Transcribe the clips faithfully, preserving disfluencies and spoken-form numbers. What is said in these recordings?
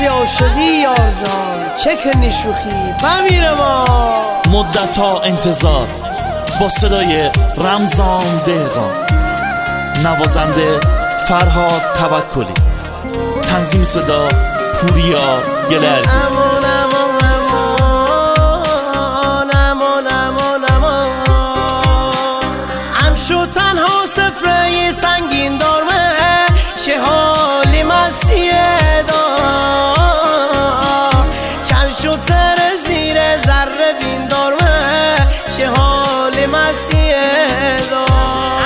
فوزی عاشقی یار جان چه کنی شوخی بمیره ما. مدت ها انتظار با صدای رمضان دهقان، نوازنده فرهاد توکلی، تنظیم صدا پوریا گلر. امان امان امان امان امان امان امشو تنها سفره سنگین دارمه چه حالی مسیه دار چند شو تر زیر ذره بین دارمه چه حالی مسیه دار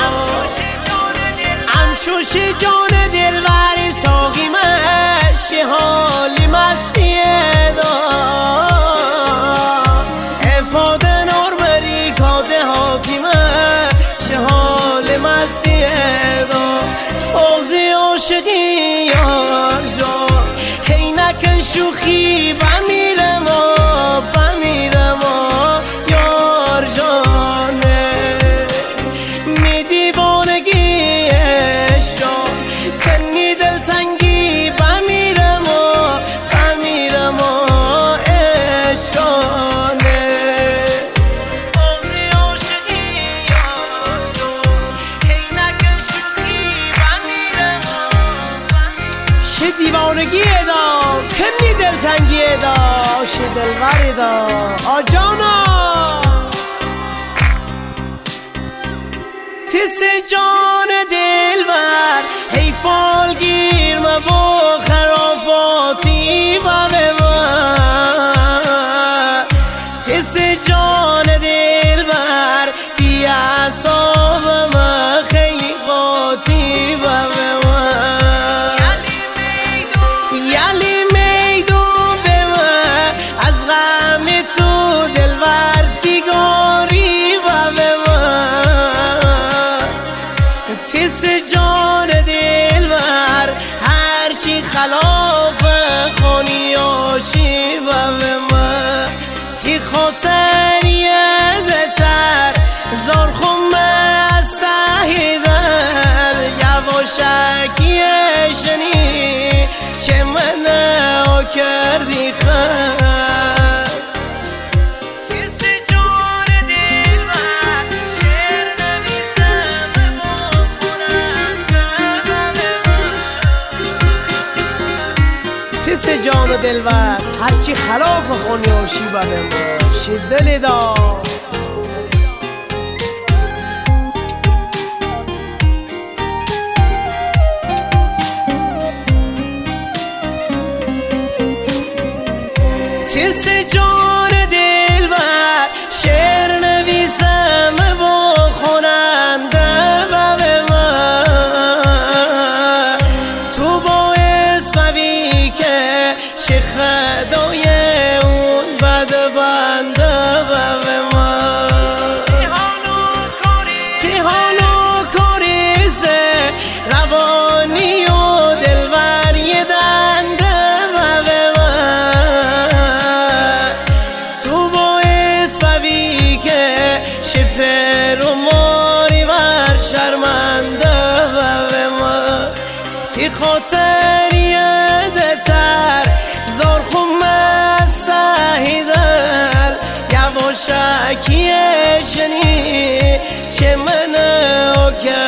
امشوشی جان دل وری ساقی من چه حالی مسیه دار افاده نور بری کاده هاتی من چه حال مسیه دار فوزی عاشقی یار جان هی نکن شوخی بمیره ما بمیره ما یار جانه می دیوانگیش جان کنی دلتنگی بمیره ما بمیره ما اشانه فوزی عاشقی یار جان هی نکن شوخی بمیره ما چه دیوانگیه دا کنی دلتنگیه دا چه دلوری دا آجانا تس جان دلبر هی فالگیر مبا خرافاتی و به من تس جان دلبر بی اعصاب من خیلی قاطی و به من یلی میدون به من از غم تو دلبر سیگاری و به من تس جان دلبر هرچی خلاف خونی آشی و به من تی خاطریه بتر زار خمه از تهی دل یواشکیه شنی چه منه او کردی خد تس جان دلبر شعر نویسم با خوننده تس جان دلبر هرچی خلاف خونی آشی بده ما شی دلی دار تس جان دلبر شعر نویسم با خوننده و به من تو باعث ببی که چه خدای اون بد بنده و به من تیهانو کاریزه روانی و دلبر یه دنده و به من تو باعث ببی که شپر و ماری ور شرمنده و به من تی خاطریه دتر زار خمه از تهی دل یواشکیه شنی چه منه او